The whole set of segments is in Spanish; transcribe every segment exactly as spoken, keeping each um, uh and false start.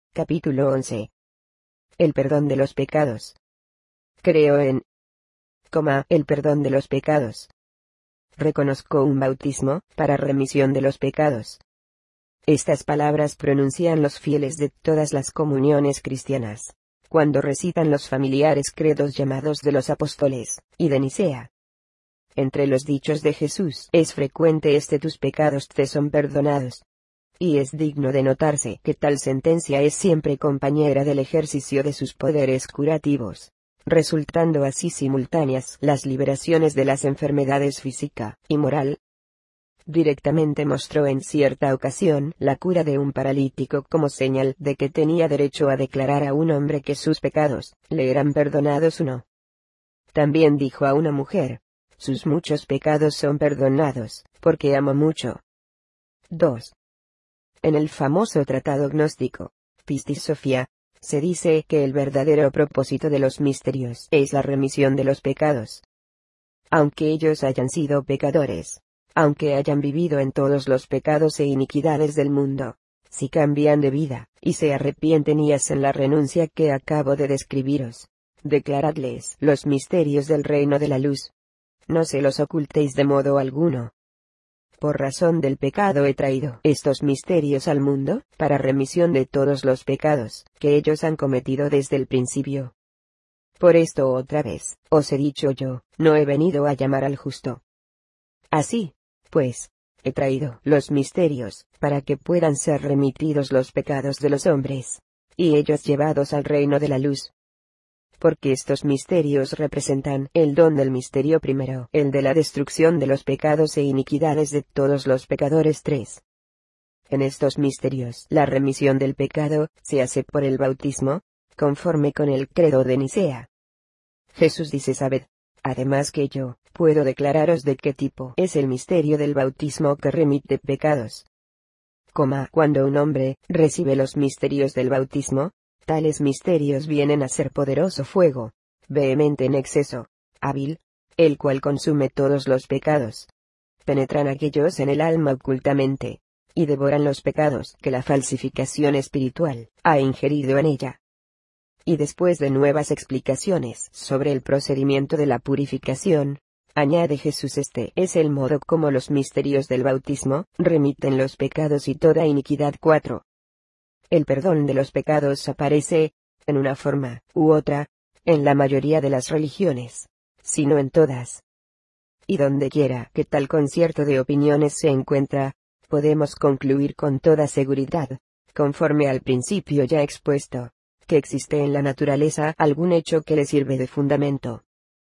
Capítulo once. El perdón de los pecados. Creo en, coma, el perdón de los pecados. Reconozco un bautismo, para remisión de los pecados. Estas palabras pronuncian los fieles de todas las comuniones cristianas, cuando recitan los familiares credos llamados de los apóstoles, y de Nicea. Entre los dichos de Jesús es frecuente este: tus pecados te son perdonados. Y es digno de notarse que tal sentencia es siempre compañera del ejercicio de sus poderes curativos, resultando así simultáneas las liberaciones de las enfermedades física y moral. Directamente mostró en cierta ocasión la cura de un paralítico como señal de que tenía derecho a declarar a un hombre que sus pecados le eran perdonados o no. También dijo a una mujer: sus muchos pecados son perdonados, porque amó mucho. dos. En el famoso tratado gnóstico, Pistis Sophia, se dice que el verdadero propósito de los misterios es la remisión de los pecados. Aunque ellos hayan sido pecadores, aunque hayan vivido en todos los pecados e iniquidades del mundo, si cambian de vida, y se arrepienten y hacen la renuncia que acabo de describiros, declaradles los misterios del reino de la luz. No se los ocultéis de modo alguno. Por razón del pecado he traído estos misterios al mundo, para remisión de todos los pecados que ellos han cometido desde el principio. Por esto otra vez, os he dicho yo, no he venido a llamar al justo. Así, pues, he traído los misterios, para que puedan ser remitidos los pecados de los hombres, y ellos llevados al reino de la luz. Porque estos misterios representan el don del misterio primero, el de la destrucción de los pecados e iniquidades de todos los pecadores. tres. En estos misterios la remisión del pecado se hace por el bautismo, conforme con el credo de Nicea. Jesús dice: sabed, además, que yo puedo declararos de qué tipo es el misterio del bautismo que remite pecados. Coma, cuando un hombre recibe los misterios del bautismo, tales misterios vienen a ser poderoso fuego, vehemente en exceso, hábil, el cual consume todos los pecados. Penetran aquellos en el alma ocultamente, y devoran los pecados que la falsificación espiritual ha ingerido en ella. Y después de nuevas explicaciones sobre el procedimiento de la purificación, añade Jesús: este es el modo como los misterios del bautismo remiten los pecados y toda iniquidad. cuatro. El perdón de los pecados aparece, en una forma u otra, en la mayoría de las religiones, si no en todas. Y donde quiera que tal concierto de opiniones se encuentra, podemos concluir con toda seguridad, conforme al principio ya expuesto, que existe en la naturaleza algún hecho que le sirve de fundamento.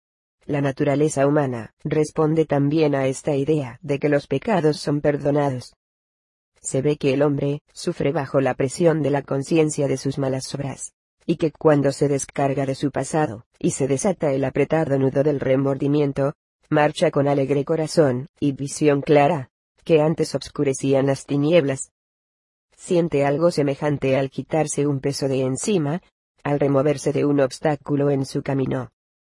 La naturaleza humana responde también a esta idea de que los pecados son perdonados. Se ve que el hombre sufre bajo la presión de la conciencia de sus malas obras, y que cuando se descarga de su pasado, y se desata el apretado nudo del remordimiento, marcha con alegre corazón y visión clara, que antes obscurecían las tinieblas. Siente algo semejante al quitarse un peso de encima, al removerse de un obstáculo en su camino.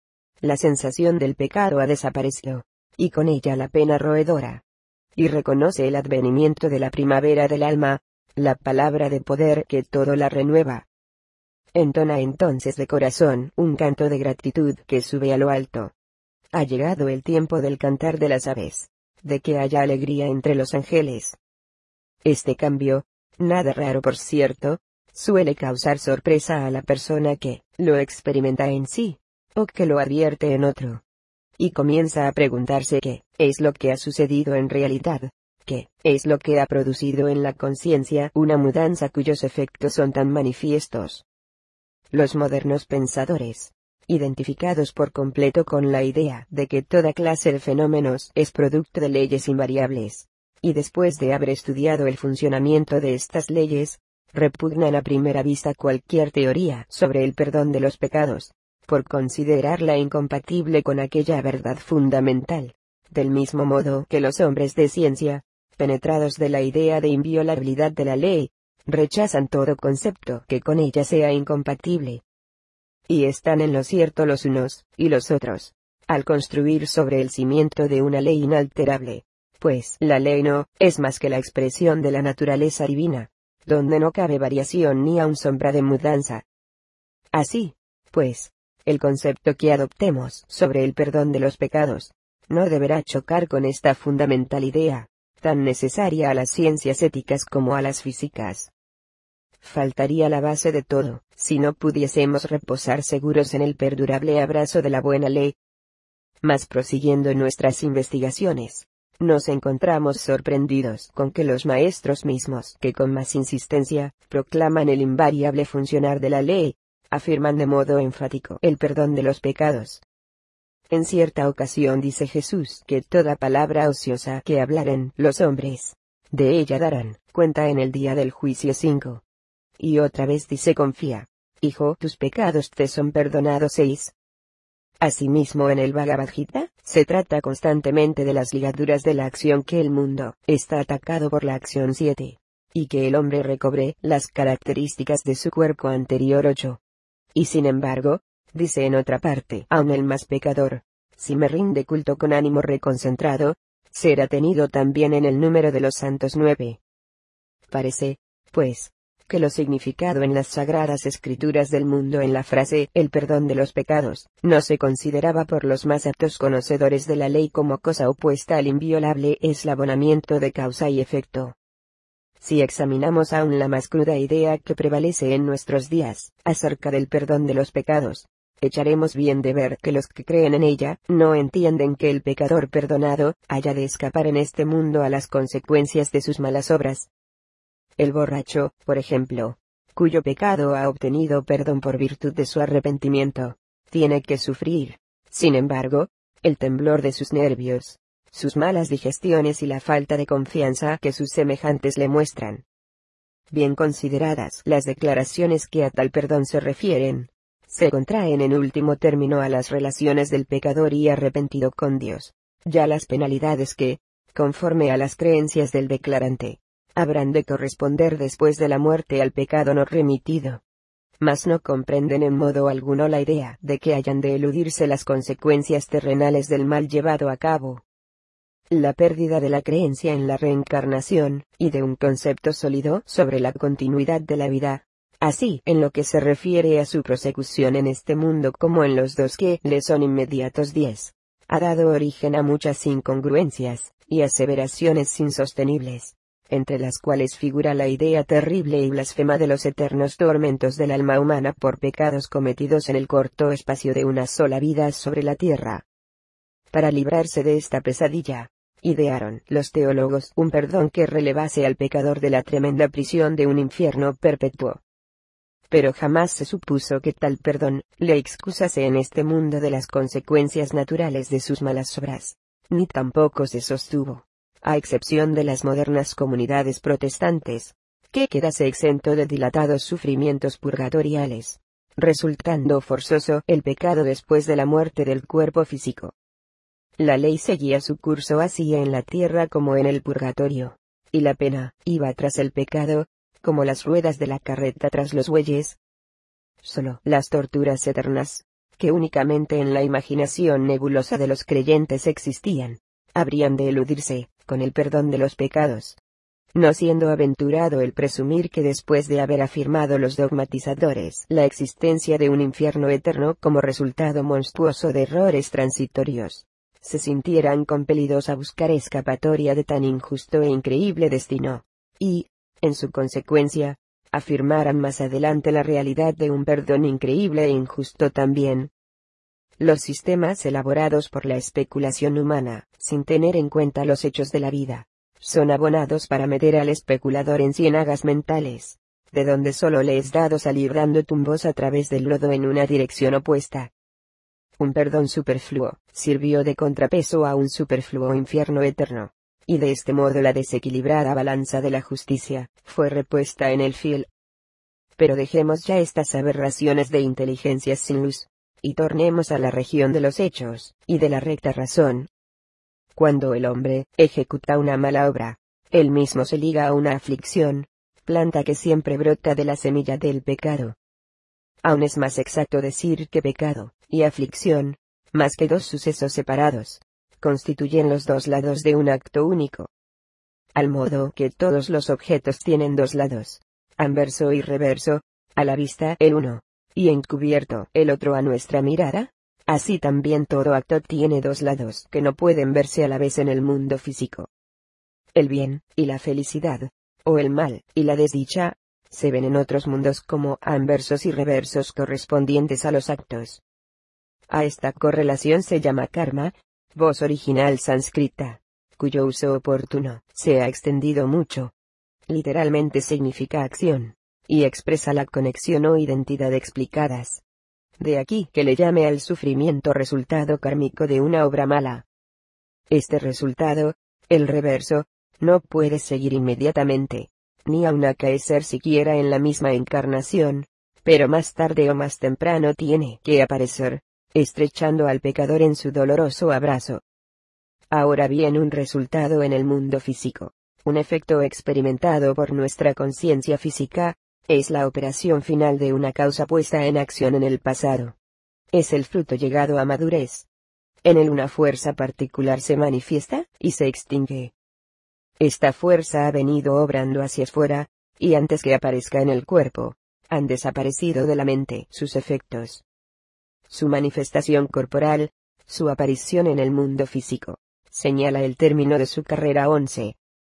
La sensación del pecado ha desaparecido, y con ella la pena roedora. Y reconoce el advenimiento de la primavera del alma, la palabra de poder que todo la renueva. Entona entonces de corazón un canto de gratitud que sube a lo alto. Ha llegado el tiempo del cantar de las aves, de que haya alegría entre los ángeles. Este cambio, nada raro por cierto, suele causar sorpresa a la persona que lo experimenta en sí, o que lo advierte en otro. Y comienza a preguntarse qué es lo que ha sucedido en realidad, qué es lo que ha producido en la conciencia una mudanza cuyos efectos son tan manifiestos. Los modernos pensadores, identificados por completo con la idea de que toda clase de fenómenos es producto de leyes invariables, y después de haber estudiado el funcionamiento de estas leyes, repugnan a primera vista cualquier teoría sobre el perdón de los pecados, por considerarla incompatible con aquella verdad fundamental, del mismo modo que los hombres de ciencia, penetrados de la idea de inviolabilidad de la ley, rechazan todo concepto que con ella sea incompatible. Y están en lo cierto los unos y los otros, al construir sobre el cimiento de una ley inalterable, pues la ley no es más que la expresión de la naturaleza divina, donde no cabe variación ni aun sombra de mudanza. Así, pues, el concepto que adoptemos sobre el perdón de los pecados, no deberá chocar con esta fundamental idea, tan necesaria a las ciencias éticas como a las físicas. Faltaría la base de todo, si no pudiésemos reposar seguros en el perdurable abrazo de la buena ley. Mas prosiguiendo nuestras investigaciones, nos encontramos sorprendidos con que los maestros mismos, que con más insistencia, proclaman el invariable funcionar de la ley, afirman de modo enfático el perdón de los pecados. En cierta ocasión dice Jesús que toda palabra ociosa que hablaren los hombres, de ella darán cuenta en el día del juicio cinco. Y otra vez dice confía, hijo, tus pecados te son perdonados seis. Asimismo en el Bhagavad Gita, se trata constantemente de las ligaduras de la acción que el mundo está atacado por la acción siete, y que el hombre recobre las características de su cuerpo anterior ocho. Y sin embargo, dice en otra parte, aun el más pecador, si me rinde culto con ánimo reconcentrado, será tenido también en el número de los santos nueve. Parece, pues, que lo significado en las sagradas escrituras del mundo en la frase, el perdón de los pecados, no se consideraba por los más aptos conocedores de la ley como cosa opuesta al inviolable eslabonamiento de causa y efecto. Si examinamos aún la más cruda idea que prevalece en nuestros días, acerca del perdón de los pecados, echaremos bien de ver que los que creen en ella, no entienden que el pecador perdonado, haya de escapar en este mundo a las consecuencias de sus malas obras. El borracho, por ejemplo, cuyo pecado ha obtenido perdón por virtud de su arrepentimiento, tiene que sufrir, sin embargo, el temblor de sus nervios, sus malas digestiones y la falta de confianza que sus semejantes le muestran. Bien consideradas las declaraciones que a tal perdón se refieren, se contraen en último término a las relaciones del pecador y arrepentido con Dios, ya las penalidades que, conforme a las creencias del declarante, habrán de corresponder después de la muerte al pecado no remitido. Mas no comprenden en modo alguno la idea de que hayan de eludirse las consecuencias terrenales del mal llevado a cabo. La pérdida de la creencia en la reencarnación, y de un concepto sólido sobre la continuidad de la vida, así en lo que se refiere a su prosecución en este mundo como en los dos que le son inmediatos diez, ha dado origen a muchas incongruencias, y aseveraciones insostenibles, entre las cuales figura la idea terrible y blasfema de los eternos tormentos del alma humana por pecados cometidos en el corto espacio de una sola vida sobre la tierra. Para librarse de esta pesadilla, idearon los teólogos un perdón que relevase al pecador de la tremenda prisión de un infierno perpetuo. Pero jamás se supuso que tal perdón le excusase en este mundo de las consecuencias naturales de sus malas obras, ni tampoco se sostuvo, a excepción de las modernas comunidades protestantes, que quedase exento de dilatados sufrimientos purgatoriales, resultando forzoso el pecado después de la muerte del cuerpo físico. La ley seguía su curso así en la tierra como en el purgatorio, y la pena iba tras el pecado, como las ruedas de la carreta tras los bueyes. Solo las torturas eternas, que únicamente en la imaginación nebulosa de los creyentes existían, habrían de eludirse, con el perdón de los pecados. No siendo aventurado el presumir que después de haber afirmado los dogmatizadores la existencia de un infierno eterno como resultado monstruoso de errores transitorios, se sintieran compelidos a buscar escapatoria de tan injusto e increíble destino, y, en su consecuencia, afirmaran más adelante la realidad de un perdón increíble e injusto también. Los sistemas elaborados por la especulación humana, sin tener en cuenta los hechos de la vida, son abonados para meter al especulador en ciénagas mentales, de donde solo le es dado salir dando tumbos a través del lodo en una dirección opuesta. Un perdón superfluo sirvió de contrapeso a un superfluo infierno eterno, y de este modo la desequilibrada balanza de la justicia fue repuesta en el fiel. Pero dejemos ya estas aberraciones de inteligencias sin luz, y tornemos a la región de los hechos, y de la recta razón. Cuando el hombre ejecuta una mala obra, él mismo se liga a una aflicción, planta que siempre brota de la semilla del pecado. Aún es más exacto decir que pecado y aflicción, más que dos sucesos separados, constituyen los dos lados de un acto único. Al modo que todos los objetos tienen dos lados, anverso y reverso, a la vista el uno, y encubierto el otro a nuestra mirada. Así también todo acto tiene dos lados que no pueden verse a la vez en el mundo físico. El bien, y la felicidad, o el mal, y la desdicha, se ven en otros mundos como anversos y reversos correspondientes a los actos. A esta correlación se llama karma, voz original sánscrita, cuyo uso oportuno se ha extendido mucho. Literalmente significa acción, y expresa la conexión o identidad explicadas. De aquí que le llame al sufrimiento resultado kármico de una obra mala. Este resultado, el reverso, no puede seguir inmediatamente, ni aun acaecer siquiera en la misma encarnación, pero más tarde o más temprano tiene que aparecer, estrechando al pecador en su doloroso abrazo. Ahora bien, un resultado en el mundo físico, un efecto experimentado por nuestra conciencia física, es la operación final de una causa puesta en acción en el pasado. Es el fruto llegado a madurez. En él una fuerza particular se manifiesta, y se extingue. Esta fuerza ha venido obrando hacia afuera, y antes que aparezca en el cuerpo, han desaparecido de la mente sus efectos. Su manifestación corporal, su aparición en el mundo físico, señala el término de su carrera once.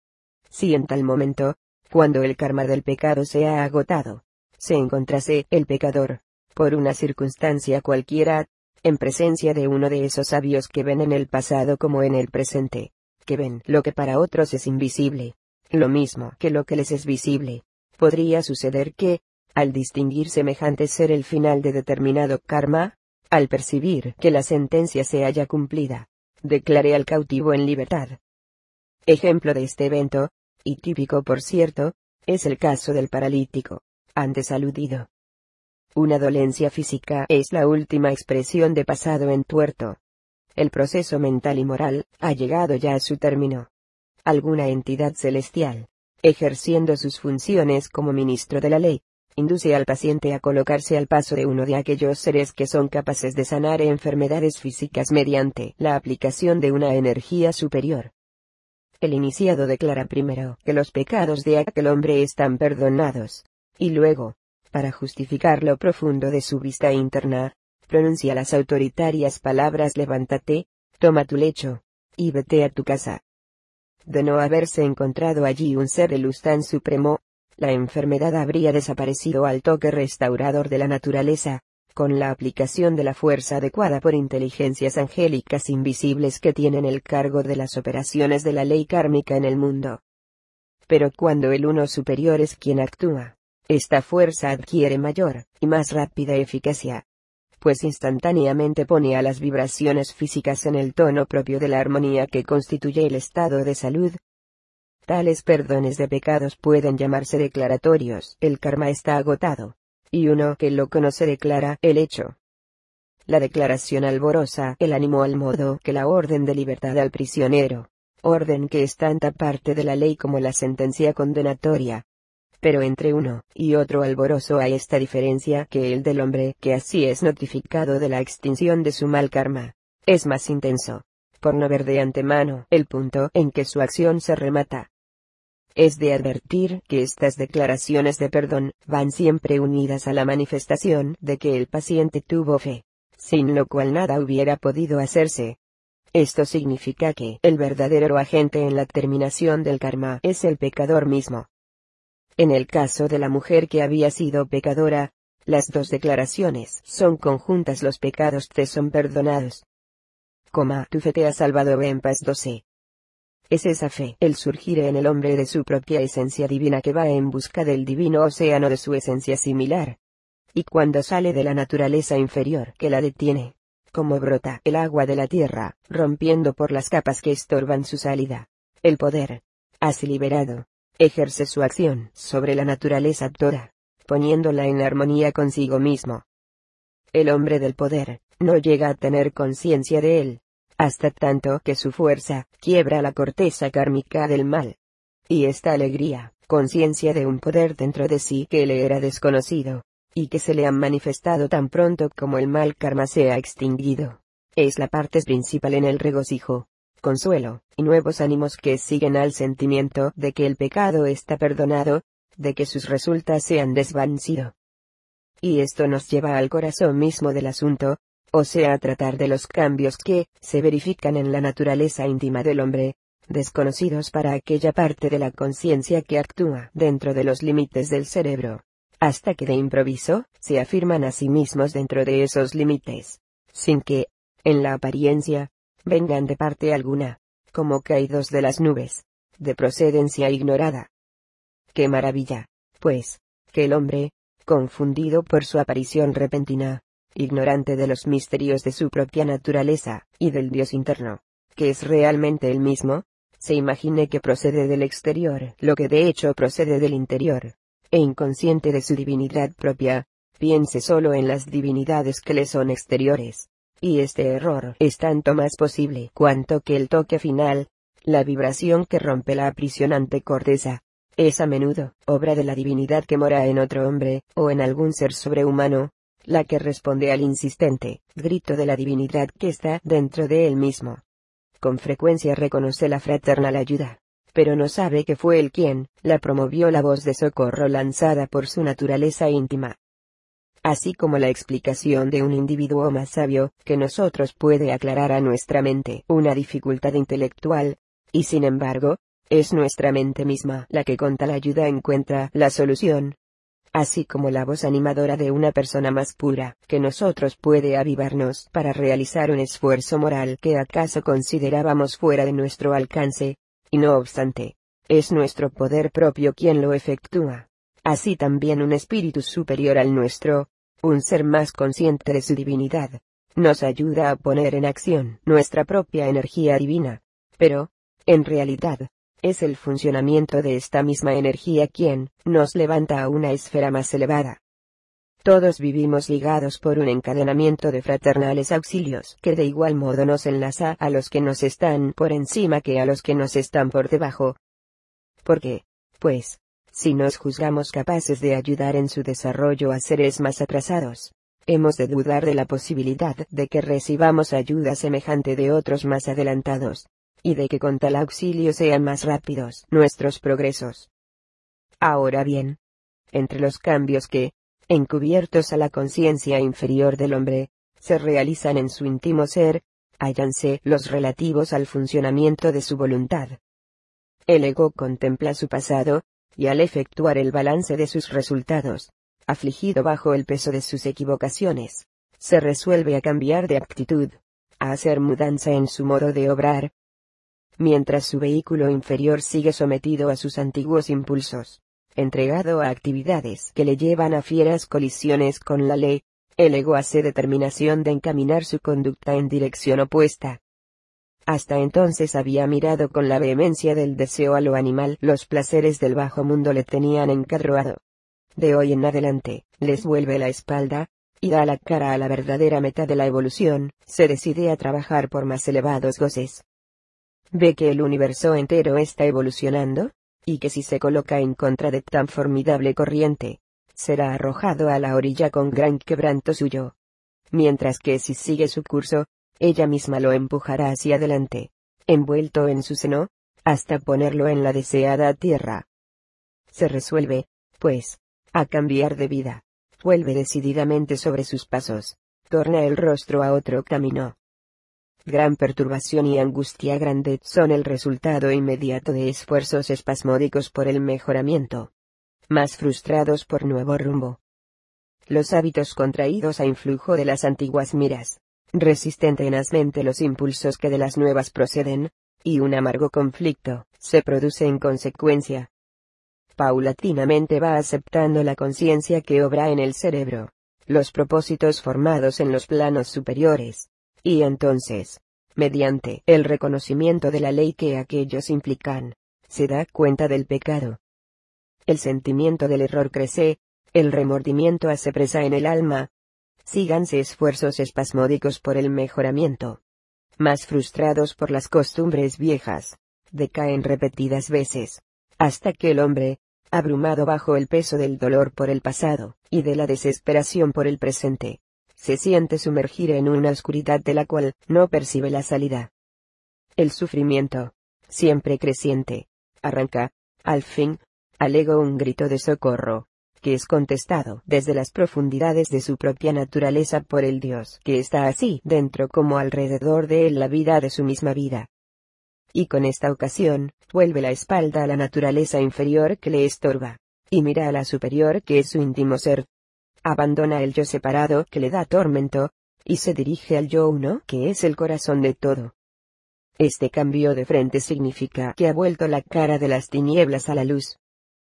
Si en tal momento, cuando el karma del pecado se ha agotado, se encontrase el pecador, por una circunstancia cualquiera, en presencia de uno de esos sabios que ven en el pasado como en el presente, que ven lo que para otros es invisible, lo mismo que lo que les es visible, podría suceder que, al distinguir semejante ser el final de determinado karma, al percibir que la sentencia se haya cumplida, declare al cautivo en libertad. Ejemplo de este evento, y típico por cierto, es el caso del paralítico, antes aludido. Una dolencia física es la última expresión de pasado entuerto. El proceso mental y moral ha llegado ya a su término. Alguna entidad celestial, ejerciendo sus funciones como ministro de la ley, induce al paciente a colocarse al paso de uno de aquellos seres que son capaces de sanar enfermedades físicas mediante la aplicación de una energía superior. El iniciado declara primero que los pecados de aquel hombre están perdonados, y luego, para justificar lo profundo de su vista interna, pronuncia las autoritarias palabras: levántate, toma tu lecho, y vete a tu casa. De no haberse encontrado allí un ser de luz tan supremo, la enfermedad habría desaparecido al toque restaurador de la naturaleza, con la aplicación de la fuerza adecuada por inteligencias angélicas invisibles que tienen el cargo de las operaciones de la ley kármica en el mundo. Pero cuando el uno superior es quien actúa, esta fuerza adquiere mayor y más rápida eficacia, pues instantáneamente pone a las vibraciones físicas en el tono propio de la armonía que constituye el estado de salud. Tales perdones de pecados pueden llamarse declaratorios. El karma está agotado, y uno que lo conoce declara el hecho. La declaración alborosa el ánimo al modo que la orden de libertad al prisionero, orden que es tanta parte de la ley como la sentencia condenatoria. Pero entre uno y otro alborozo hay esta diferencia, que el del hombre que así es notificado de la extinción de su mal karma, es más intenso, por no ver de antemano el punto en que su acción se remata. Es de advertir que estas declaraciones de perdón van siempre unidas a la manifestación de que el paciente tuvo fe, sin lo cual nada hubiera podido hacerse. Esto significa que el verdadero agente en la terminación del karma es el pecador mismo. En el caso de la mujer que había sido pecadora, las dos declaraciones son conjuntas: los pecados te son perdonados. Coma, tu fe te ha salvado. Ve en paz. doce. Es esa fe, el surgir en el hombre de su propia esencia divina, que va en busca del divino océano de su esencia similar. Y cuando sale de la naturaleza inferior que la detiene, como brota el agua de la tierra, rompiendo por las capas que estorban su salida, el poder, así liberado, ejerce su acción sobre la naturaleza toda, poniéndola en armonía consigo mismo. El hombre del poder no llega a tener conciencia de él, hasta tanto que su fuerza quiebra la corteza kármica del mal. Y esta alegría, conciencia de un poder dentro de sí que le era desconocido, y que se le ha manifestado tan pronto como el mal karma se ha extinguido, es la parte principal en el regocijo, consuelo, y nuevos ánimos que siguen al sentimiento de que el pecado está perdonado, de que sus resultas se han desvanecido. Y esto nos lleva al corazón mismo del asunto, o sea a tratar de los cambios que se verifican en la naturaleza íntima del hombre, desconocidos para aquella parte de la conciencia que actúa dentro de los límites del cerebro, hasta que de improviso se afirman a sí mismos dentro de esos límites, sin que, en la apariencia, vengan de parte alguna, como caídos de las nubes, de procedencia ignorada. ¡Qué maravilla, pues, que el hombre, confundido por su aparición repentina, ignorante de los misterios de su propia naturaleza, y del Dios interno, que es realmente el mismo, se imagine que procede del exterior lo que de hecho procede del interior, e inconsciente de su divinidad propia, piense solo en las divinidades que le son exteriores. Y este error es tanto más posible cuanto que el toque final, la vibración que rompe la aprisionante corteza, es a menudo obra de la divinidad que mora en otro hombre, o en algún ser sobrehumano, la que responde al insistente grito de la divinidad que está dentro de él mismo. Con frecuencia reconoce la fraternal ayuda, pero no sabe que fue él quien la promovió la voz de socorro lanzada por su naturaleza íntima. Así como la explicación de un individuo más sabio que nosotros puede aclarar a nuestra mente una dificultad intelectual, y sin embargo, es nuestra mente misma la que con tal ayuda encuentra la solución. Así como la voz animadora de una persona más pura que nosotros puede avivarnos para realizar un esfuerzo moral que acaso considerábamos fuera de nuestro alcance, y no obstante, es nuestro poder propio quien lo efectúa. Así también un espíritu superior al nuestro, un ser más consciente de su divinidad, nos ayuda a poner en acción nuestra propia energía divina. Pero, en realidad, es el funcionamiento de esta misma energía quien nos levanta a una esfera más elevada. Todos vivimos ligados por un encadenamiento de fraternales auxilios que de igual modo nos enlaza a los que nos están por encima que a los que nos están por debajo. ¿Por qué? Pues, si nos juzgamos capaces de ayudar en su desarrollo a seres más atrasados, hemos de dudar de la posibilidad de que recibamos ayuda semejante de otros más adelantados, y de que con tal auxilio sean más rápidos nuestros progresos. Ahora bien, entre los cambios que, encubiertos a la conciencia inferior del hombre, se realizan en su íntimo ser, hállanse los relativos al funcionamiento de su voluntad. El ego contempla su pasado, y al efectuar el balance de sus resultados, afligido bajo el peso de sus equivocaciones, se resuelve a cambiar de actitud, a hacer mudanza en su modo de obrar, mientras su vehículo inferior sigue sometido a sus antiguos impulsos, entregado a actividades que le llevan a fieras colisiones con la ley, el ego hace determinación de encaminar su conducta en dirección opuesta. Hasta entonces había mirado con la vehemencia del deseo a lo animal, los placeres del bajo mundo le tenían encadroado. De hoy en adelante, les vuelve la espalda, y da la cara a la verdadera meta de la evolución, se decide a trabajar por más elevados goces. Ve que el universo entero está evolucionando, y que si se coloca en contra de tan formidable corriente, será arrojado a la orilla con gran quebranto suyo. Mientras que si sigue su curso, ella misma lo empujará hacia adelante, envuelto en su seno, hasta ponerlo en la deseada tierra. Se resuelve, pues, a cambiar de vida, vuelve decididamente sobre sus pasos, torna el rostro a otro camino. Gran perturbación y angustia grande son el resultado inmediato de esfuerzos espasmódicos por el mejoramiento, más frustrados por nuevo rumbo. Los hábitos contraídos a influjo de las antiguas miras, resisten tenazmente los impulsos que de las nuevas proceden, y un amargo conflicto se produce en consecuencia. Paulatinamente va aceptando la conciencia que obra en el cerebro, los propósitos formados en los planos superiores, y entonces, mediante el reconocimiento de la ley que aquellos implican, se da cuenta del pecado. El sentimiento del error crece, el remordimiento hace presa en el alma. Síganse esfuerzos espasmódicos por el mejoramiento. Más frustrados por las costumbres viejas, decaen repetidas veces, hasta que el hombre, abrumado bajo el peso del dolor por el pasado, y de la desesperación por el presente, se siente sumergir en una oscuridad de la cual no percibe la salida. El sufrimiento, siempre creciente, arranca, al fin, al ego un grito de socorro, que es contestado desde las profundidades de su propia naturaleza por el Dios que está así dentro como alrededor de él la vida de su misma vida. Y con esta ocasión, vuelve la espalda a la naturaleza inferior que le estorba, y mira a la superior que es su íntimo ser. Abandona el yo separado que le da tormento, y se dirige al yo uno que es el corazón de todo. Este cambio de frente significa que ha vuelto la cara de las tinieblas a la luz.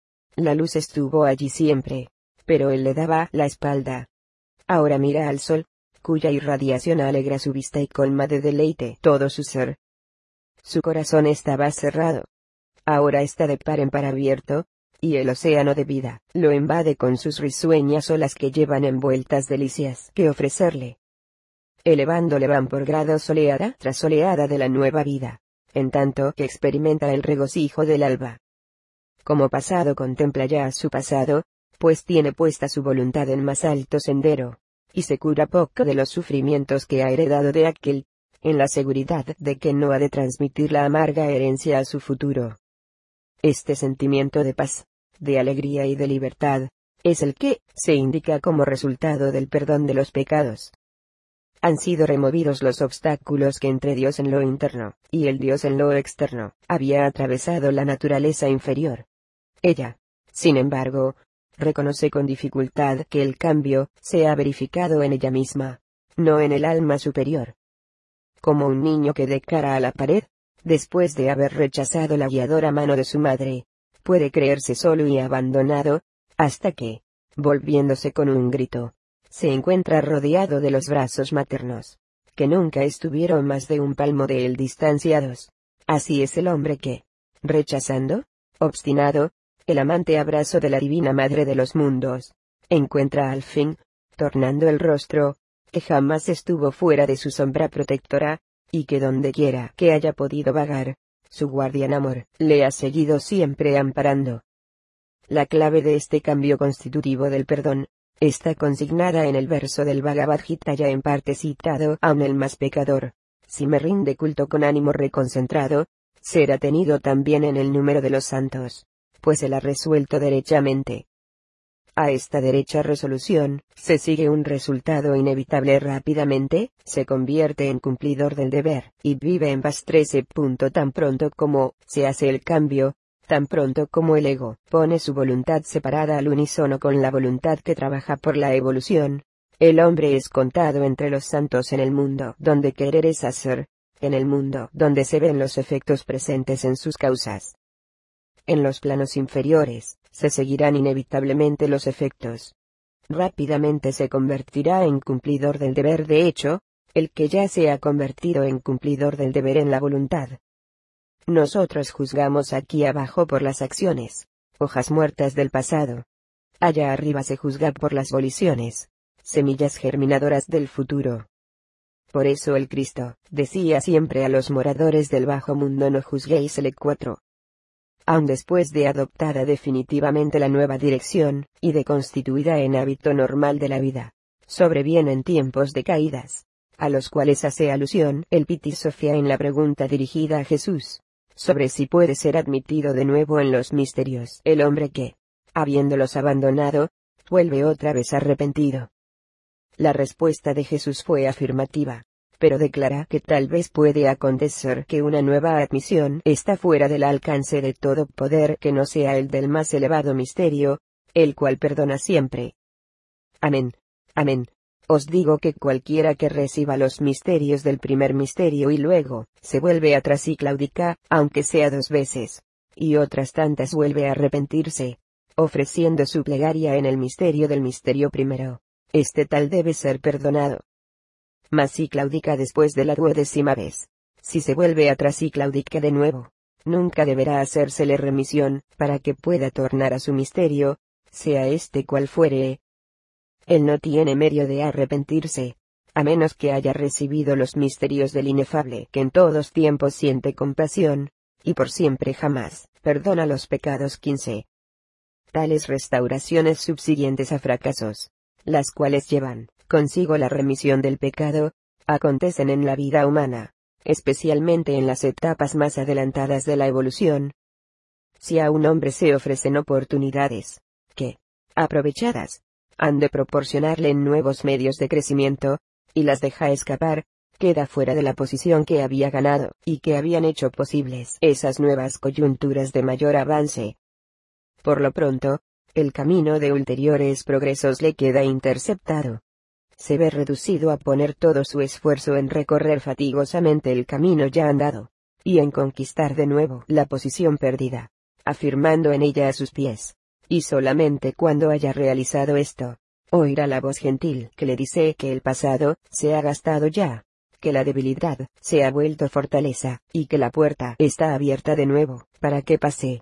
La luz estuvo allí siempre, pero él le daba la espalda. Ahora mira al sol, cuya irradiación alegra su vista y colma de deleite todo su ser. Su corazón estaba cerrado. Ahora está de par en par abierto, y el océano de vida lo invade con sus risueñas olas que llevan envueltas delicias que ofrecerle. Elevándole van por grados oleada tras oleada de la nueva vida, en tanto que experimenta el regocijo del alba. Como pasado contempla ya su pasado, pues tiene puesta su voluntad en más alto sendero, y se cura poco de los sufrimientos que ha heredado de aquel, en la seguridad de que no ha de transmitir la amarga herencia a su futuro. Este sentimiento de paz, de alegría y de libertad, es el que se indica como resultado del perdón de los pecados. Han sido removidos los obstáculos que entre Dios en lo interno, y el Dios en lo externo, había atravesado la naturaleza inferior. Ella, sin embargo, reconoce con dificultad que el cambio se ha verificado en ella misma, no en el alma superior. Como un niño que de cara a la pared, después de haber rechazado la guiadora mano de su madre, puede creerse solo y abandonado, hasta que, volviéndose con un grito, se encuentra rodeado de los brazos maternos, que nunca estuvieron más de un palmo de él distanciados. Así es el hombre que, rechazando, obstinado, el amante abrazo de la divina Madre de los mundos, encuentra al fin, tornando el rostro, que jamás estuvo fuera de su sombra protectora, y que donde quiera que haya podido vagar, su guardián amor le ha seguido siempre amparando. La clave de este cambio constitutivo del perdón, está consignada en el verso del Bhagavad Gita ya en parte citado: aun el más pecador, si me rinde culto con ánimo reconcentrado, será tenido también en el número de los santos, pues él ha resuelto derechamente. A esta derecha resolución, se sigue un resultado inevitable rápidamente, se convierte en cumplidor del deber, y vive en paz. trece. Tan pronto como se hace el cambio, tan pronto como el ego pone su voluntad separada al unísono con la voluntad que trabaja por la evolución, el hombre es contado entre los santos en el mundo donde querer es hacer, en el mundo donde se ven los efectos presentes en sus causas. En los planos inferiores, se seguirán inevitablemente los efectos. Rápidamente se convertirá en cumplidor del deber de hecho, el que ya se ha convertido en cumplidor del deber en la voluntad. Nosotros juzgamos aquí abajo por las acciones, hojas muertas del pasado. Allá arriba se juzga por las voliciones, semillas germinadoras del futuro. Por eso el Cristo decía siempre a los moradores del bajo mundo: no juzguéis el cuatro. Aun después de adoptada definitivamente la nueva dirección, y de constituida en hábito normal de la vida, sobrevienen tiempos de caídas, a los cuales hace alusión el Piti Sofía en la pregunta dirigida a Jesús, sobre si puede ser admitido de nuevo en los misterios el hombre que, habiéndolos abandonado, vuelve otra vez arrepentido. La respuesta de Jesús fue afirmativa, pero declara que tal vez puede acontecer que una nueva admisión está fuera del alcance de todo poder que no sea el del más elevado misterio, el cual perdona siempre. Amén. Amén. Os digo que cualquiera que reciba los misterios del primer misterio y luego se vuelve atrás y claudica, aunque sea dos veces, y otras tantas vuelve a arrepentirse, ofreciendo su plegaria en el misterio del misterio primero, este tal debe ser perdonado. Mas si claudica después de la duodécima vez, si se vuelve atrás y claudica de nuevo, nunca deberá hacérsele remisión, para que pueda tornar a su misterio, sea este cual fuere. Él no tiene medio de arrepentirse, a menos que haya recibido los misterios del inefable que en todos tiempos siente compasión, y por siempre jamás perdona los pecados. quince. Tales restauraciones subsiguientes a fracasos, las cuales llevan consigo la remisión del pecado, acontecen en la vida humana, especialmente en las etapas más adelantadas de la evolución. Si a un hombre se ofrecen oportunidades, que, aprovechadas, han de proporcionarle nuevos medios de crecimiento, y las deja escapar, queda fuera de la posición que había ganado, y que habían hecho posibles esas nuevas coyunturas de mayor avance. Por lo pronto, el camino de ulteriores progresos le queda interceptado. Se ve reducido a poner todo su esfuerzo en recorrer fatigosamente el camino ya andado, y en conquistar de nuevo la posición perdida, afirmando en ella a sus pies. Y solamente cuando haya realizado esto, oirá la voz gentil que le dice que el pasado se ha gastado ya, que la debilidad se ha vuelto fortaleza, y que la puerta está abierta de nuevo, para que pase.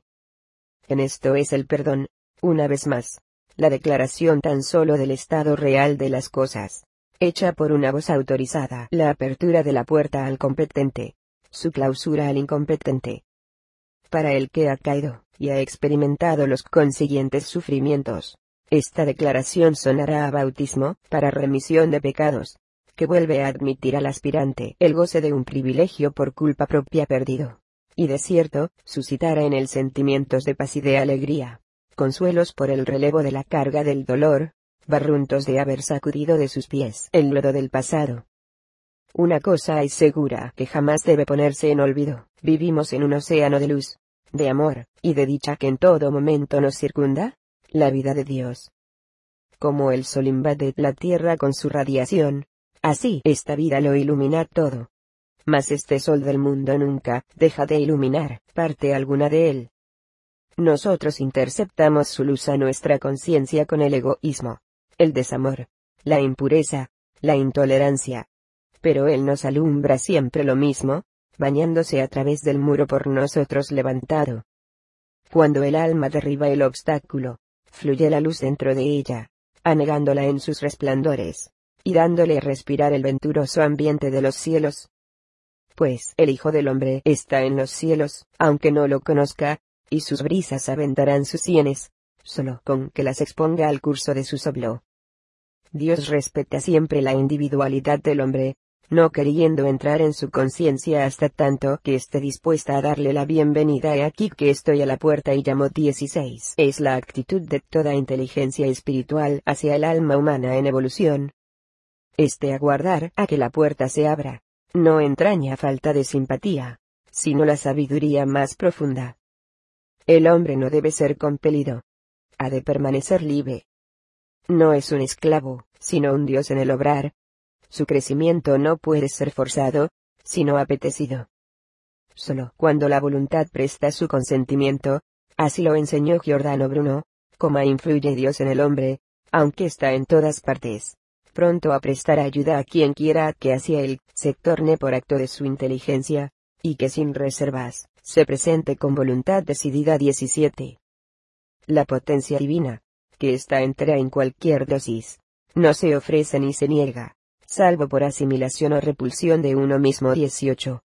En esto es el perdón, una vez más, la declaración tan solo del estado real de las cosas, hecha por una voz autorizada, la apertura de la puerta al competente, su clausura al incompetente. Para el que ha caído, y ha experimentado los consiguientes sufrimientos, esta declaración sonará a bautismo, para remisión de pecados, que vuelve a admitir al aspirante el goce de un privilegio por culpa propia perdido, y de cierto, suscitará en él sentimientos de paz y de alegría, consuelos por el relevo de la carga del dolor, barruntos de haber sacudido de sus pies el lodo del pasado. Una cosa es segura que jamás debe ponerse en olvido: vivimos en un océano de luz, de amor, y de dicha que en todo momento nos circunda, la vida de Dios. Como el sol invade la tierra con su radiación, así esta vida lo ilumina todo. Mas este sol del mundo nunca deja de iluminar parte alguna de él. Nosotros interceptamos su luz a nuestra conciencia con el egoísmo, el desamor, la impureza, la intolerancia. Pero él nos alumbra siempre lo mismo, bañándose a través del muro por nosotros levantado. Cuando el alma derriba el obstáculo, fluye la luz dentro de ella, anegándola en sus resplandores, y dándole a respirar el venturoso ambiente de los cielos. Pues el Hijo del Hombre está en los cielos, aunque no lo conozca, y sus brisas aventarán sus sienes, solo con que las exponga al curso de su soplo. Dios respeta siempre la individualidad del hombre, no queriendo entrar en su conciencia hasta tanto que esté dispuesta a darle la bienvenida. He aquí que estoy a la puerta y llamo. dieciséis. Es la actitud de toda inteligencia espiritual hacia el alma humana en evolución. Este aguardar a que la puerta se abra, no entraña falta de simpatía, sino la sabiduría más profunda. El hombre no debe ser compelido. Ha de permanecer libre. No es un esclavo, sino un Dios en el obrar. Su crecimiento no puede ser forzado, sino apetecido. Solo cuando la voluntad presta su consentimiento, así lo enseñó Giordano Bruno, como influye Dios en el hombre, aunque está en todas partes, pronto a prestar ayuda a quien quiera que hacia él se torne por acto de su inteligencia, y que sin reservas se presente con voluntad decidida. diecisiete. La potencia divina, que está entera en cualquier dosis, no se ofrece ni se niega, salvo por asimilación o repulsión de uno mismo. dieciocho.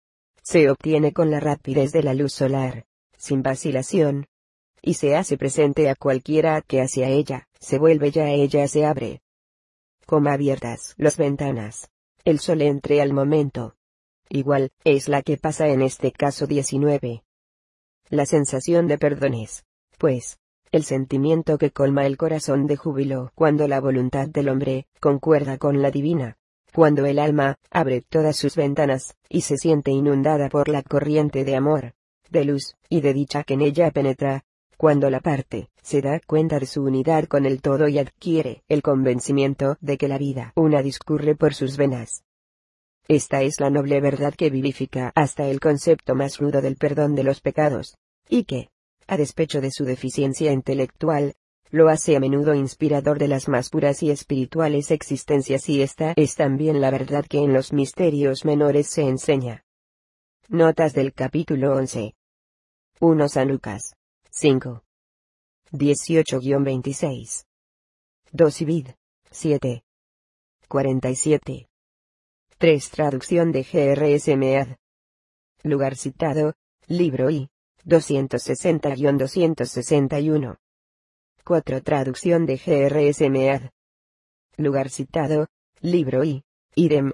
Se obtiene con la rapidez de la luz solar, sin vacilación, y se hace presente a cualquiera que hacia ella se vuelve. Ya a ella se abre. Como abiertas las ventanas, el sol entre al momento. Igual es la que pasa en este caso. diecinueve. La sensación de perdones, pues, el sentimiento que colma el corazón de júbilo cuando la voluntad del hombre concuerda con la divina, cuando el alma abre todas sus ventanas, y se siente inundada por la corriente de amor, de luz, y de dicha que en ella penetra, cuando la parte se da cuenta de su unidad con el todo y adquiere el convencimiento de que la vida una discurre por sus venas. Esta es la noble verdad que vivifica hasta el concepto más rudo del perdón de los pecados, y que, a despecho de su deficiencia intelectual, lo hace a menudo inspirador de las más puras y espirituales existencias. Y esta es también la verdad que en los misterios menores se enseña. Notas del capítulo once. uno San Lucas. cinco. dieciocho veintiséis. dos Ibid. siete. cuarenta y siete. tres Traducción de G R S Mead. Lugar citado, libro I. doscientos sesenta a doscientos sesenta y uno. cuatro Traducción de G R S Mead. Lugar citado, libro I. Idem.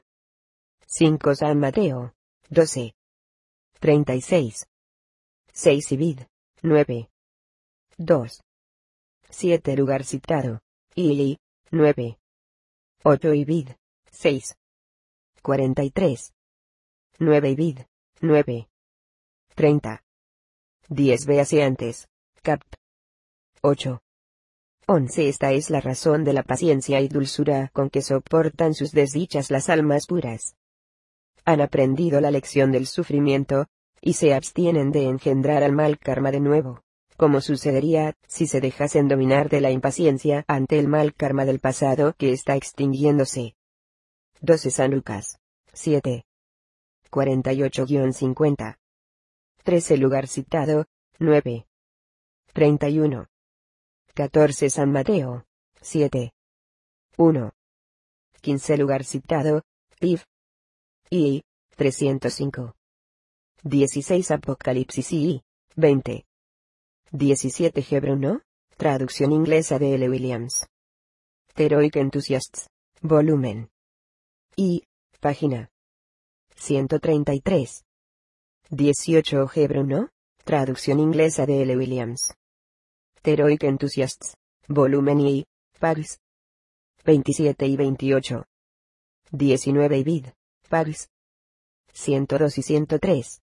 cinco San Mateo. doce. treinta y seis. seis Ibid. nueve. dos. siete lugar citado, I, nueve. ocho y vid, seis. cuarenta y tres. nueve y vid, nueve. treinta. diez véase antes, cap. ocho. once Esta es la razón de la paciencia y dulzura con que soportan sus desdichas las almas puras. Han aprendido la lección del sufrimiento, y se abstienen de engendrar al mal karma de nuevo, como sucedería si se dejasen dominar de la impaciencia ante el mal karma del pasado que está extinguiéndose. doce San Lucas, siete. cuarenta y ocho a cincuenta. trece Lugar citado, nueve. treinta y uno. catorce San Mateo, siete. uno. quince Lugar citado, Piv. I, trescientos cinco. dieciséis Apocalipsis I, veinte. diecisiete Hebron, traducción inglesa de L. Williams. Heroic Enthusiasts, volumen. I, página. ciento treinta y tres. dieciocho Hebron, traducción inglesa de L. Williams. Heroic Enthusiasts, volumen I, Paris. veintisiete y veintiocho. diecinueve y vid, Paris. ciento dos y ciento tres.